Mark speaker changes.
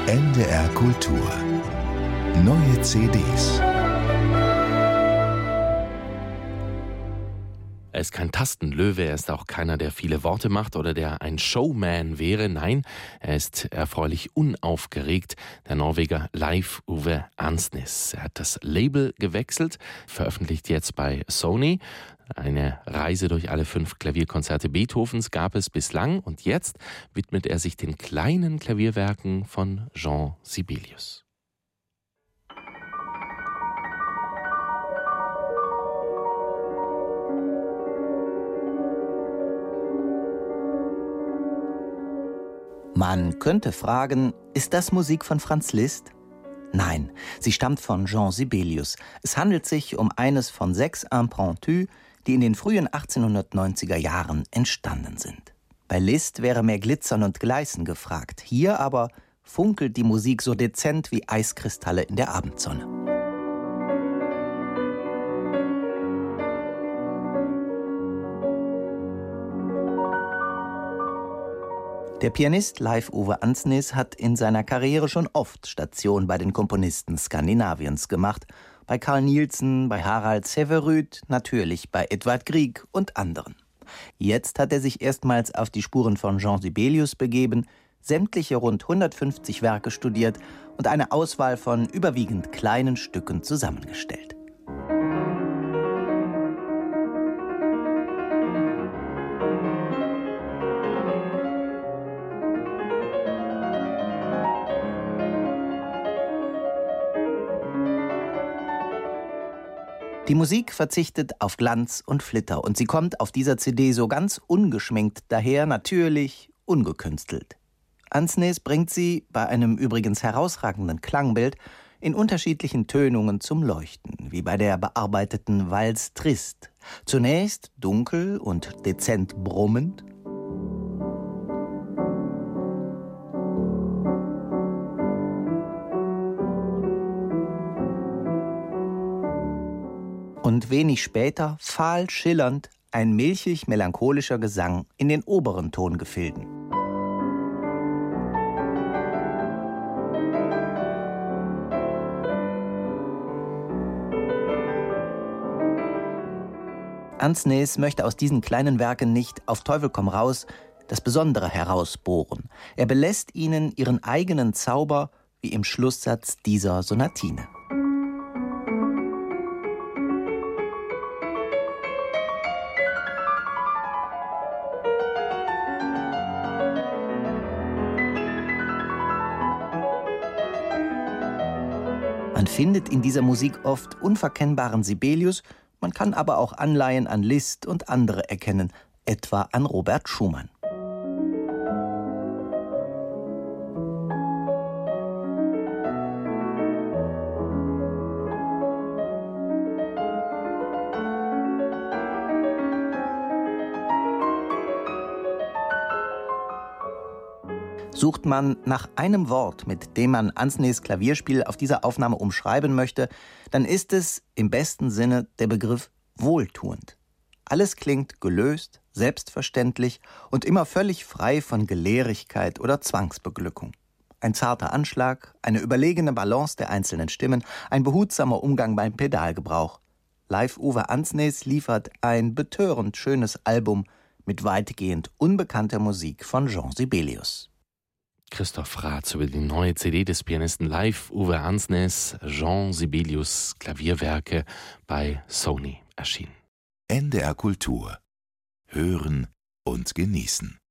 Speaker 1: NDR Kultur. Neue CDs.
Speaker 2: Er ist kein Tastenlöwe, er ist auch keiner, der viele Worte macht oder der ein Showman wäre. Nein, er ist erfreulich unaufgeregt, der Norweger Leif Ove Ansnes. Er hat das Label gewechselt, veröffentlicht jetzt bei Sony. Eine Reise durch alle 5 Klavierkonzerte Beethovens gab es bislang und jetzt widmet er sich den kleinen Klavierwerken von Jean Sibelius.
Speaker 3: Man könnte fragen, ist das Musik von Franz Liszt? Nein, sie stammt von Jean Sibelius. Es handelt sich um eines von 6 Impromptus, die in den frühen 1890er Jahren entstanden sind. Bei Liszt wäre mehr Glitzern und Gleißen gefragt. Hier aber funkelt die Musik so dezent wie Eiskristalle in der Abendsonne. Der Pianist Leif Ove Ansnes hat in seiner Karriere schon oft Station bei den Komponisten Skandinaviens gemacht. Bei Carl Nielsen, bei Harald Severud, natürlich bei Edvard Grieg und anderen. Jetzt hat er sich erstmals auf die Spuren von Jean Sibelius begeben, sämtliche rund 150 Werke studiert und eine Auswahl von überwiegend kleinen Stücken zusammengestellt. Die Musik verzichtet auf Glanz und Flitter und sie kommt auf dieser CD so ganz ungeschminkt daher, natürlich ungekünstelt. Ansnes bringt sie, bei einem übrigens herausragenden Klangbild, in unterschiedlichen Tönungen zum Leuchten, wie bei der bearbeiteten Valse Triste. Zunächst dunkel und dezent brummend, und wenig später, fahl schillernd, ein milchig-melancholischer Gesang in den oberen Tongefilden. Ansnes möchte aus diesen kleinen Werken nicht auf Teufel komm raus das Besondere herausbohren. Er belässt ihnen ihren eigenen Zauber, wie im Schlusssatz dieser Sonatine. Man findet in dieser Musik oft unverkennbaren Sibelius, man kann aber auch Anleihen an Liszt und andere erkennen, etwa an Robert Schumann. Sucht man nach einem Wort, mit dem man Ansnes Klavierspiel auf dieser Aufnahme umschreiben möchte, dann ist es im besten Sinne der Begriff wohltuend. Alles klingt gelöst, selbstverständlich und immer völlig frei von Gelehrigkeit oder Zwangsbeglückung. Ein zarter Anschlag, eine überlegene Balance der einzelnen Stimmen, ein behutsamer Umgang beim Pedalgebrauch. Leif Ove Ansnes liefert ein betörend schönes Album mit weitgehend unbekannter Musik von Jean Sibelius.
Speaker 2: Christoph Raths über die neue CD des Pianisten Leif Ove Ansnes, Jean Sibelius Klavierwerke bei Sony erschienen.
Speaker 1: NDR Kultur. Hören und genießen.